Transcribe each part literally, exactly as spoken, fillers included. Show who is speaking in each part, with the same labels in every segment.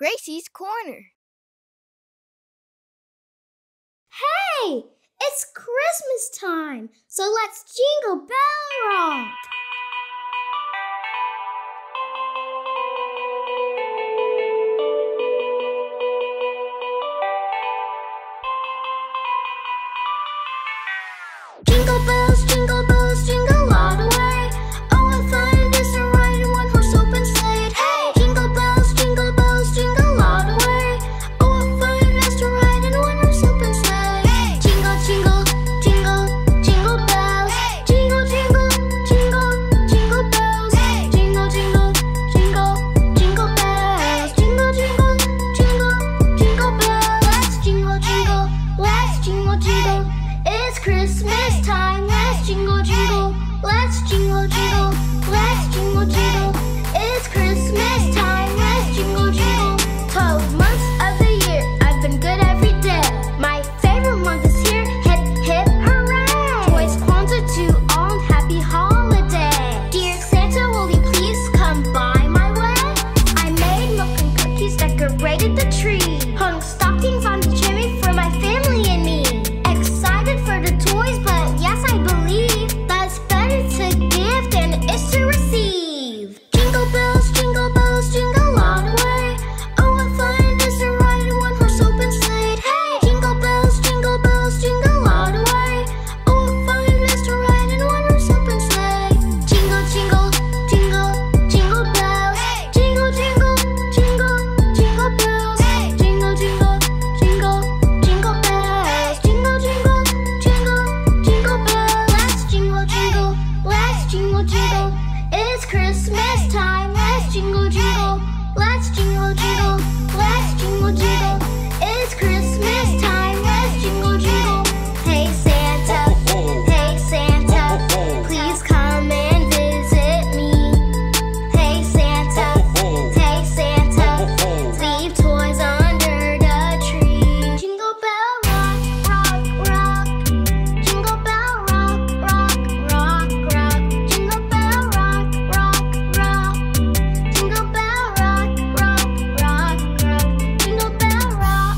Speaker 1: Gracie's Corner.
Speaker 2: Hey, it's Christmas time, so let's Jingle Bell Rock! Jingle bells, jingle bells, jingle all the way. Oh, what fun it is to ride in one horse open sleigh. Hey! Jingle bells, jingle bells, jingle all the way. Oh, what fun it is to ride in one horse open sleigh. Hey! Jingle, jingle, jingle, jingle bells. Hey! Jingle, jingle, jingle, jingle bells. Hey! Jingle, jingle, jingle, jingle bells. Jingle, jingle, jingle, jingle bells. Let's jingle, jingle, let's jingle, jingle. It's Christmas time, let's jingle, jingle. Let's jingle, jingle, let's jingle, jingle. It's Christmas time, let's jingle, jingle. Twelve months of the year, I've been good every day. My favorite month is here, hip, hip, hooray. Toys, Kwanzaa to all, happy holiday. Dear Santa, will you please come by my way? I made milk and cookies, decorated the tree. Hung stockings on the chimney for my family and me. Excited for the toys, but yes, I believe that's better to give than it is to receive. Jingle bells, jingle bells, jingle all the way. Oh, what fun it is to ride in one horse open sleigh. Hey! Jingle bells, jingle bells, jingle all the way. Oh, what fun it is to ride in one horse open sleigh. Jingle, jingle, jingle, jingle bells. Hey! Jingle, jingle, jingle, jingle bells. Hey! Jingle, jingle, jingle, jingle bells. Jingle, jingle, jingle, jingle bells. Let's jingle, jingle, let's jingle, jingle. It's Christmas time, let's jingle, jingle. Let's jingle, jingle, let's jingle, jingle. It's Christmas time, let's jingle, jingle. Hey Santa, hey Santa, please come and visit me. Hey Santa, hey Santa, leave toys under the tree. Jingle bell rock, rock, rock. Jingle bell rock, rock, rock, rock. Jingle bell rock, rock, rock. Jingle bell rock, rock, rock, rock. Jingle bell rock.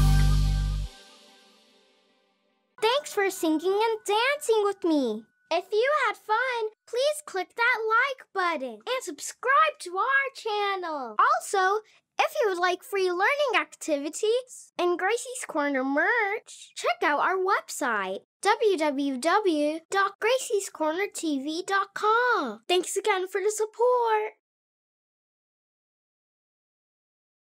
Speaker 2: Thanks for singing and dancing with me. If you had fun, please click that like button and subscribe to our channel. Also, if you would like free learning activities and Gracie's Corner merch, check out our website, w w w dot gracies corner t v dot com. Thanks again for the support.